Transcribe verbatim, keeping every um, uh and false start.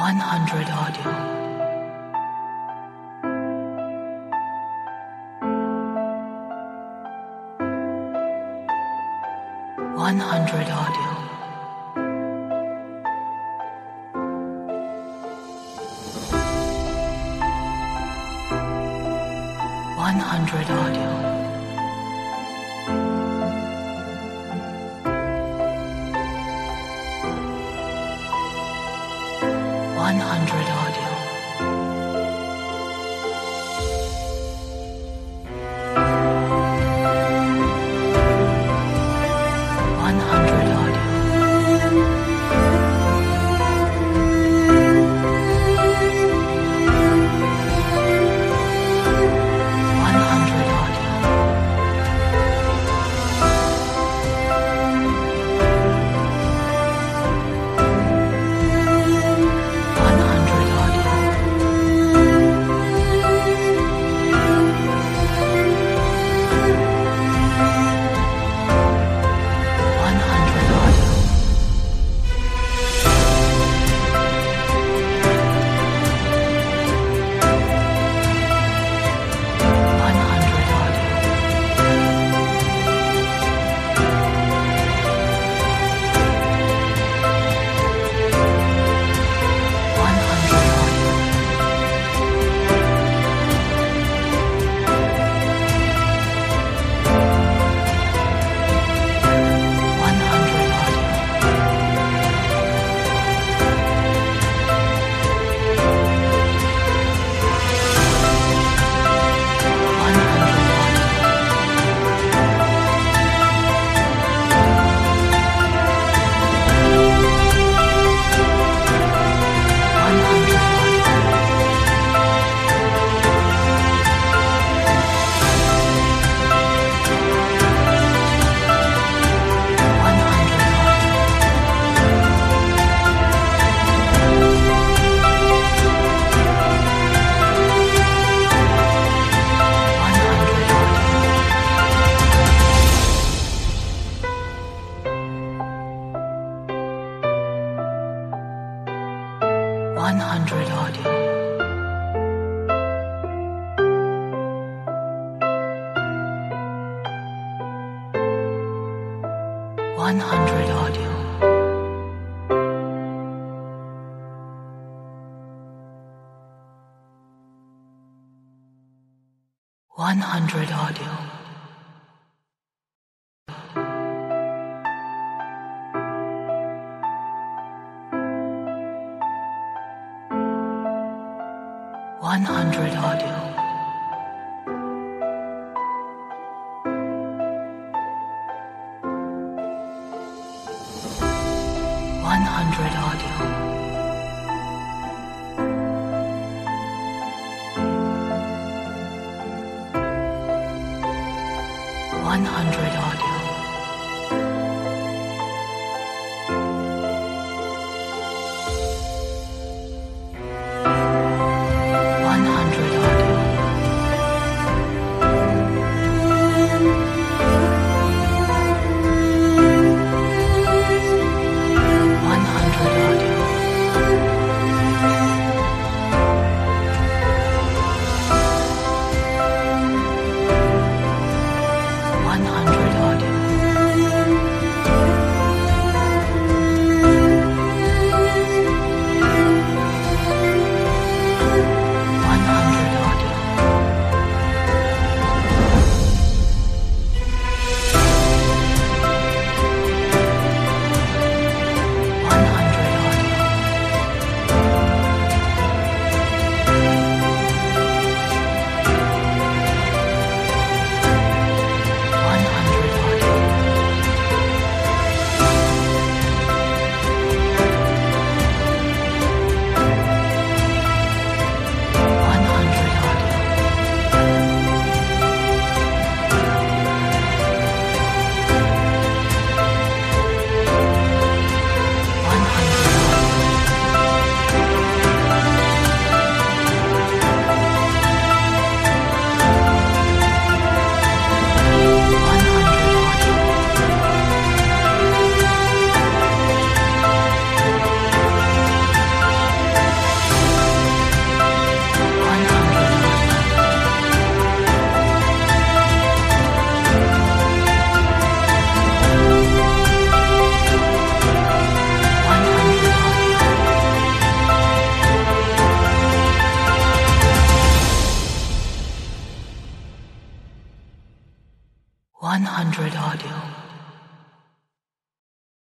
one hundred audio. one hundred audio. one hundred audio. one hundred audio. one hundred audio. one hundred audio. one hundred audio. one hundred audio. one hundred audio. one hundred audio. one hundred audio. one hundred audio. one hundred audio. one hundred one hundred one hundred audio. one hundred audio. one hundred audio. one hundred audio. one hundred audio. one hundred audio. one hundred audio. one hundred audio. one hundred audio.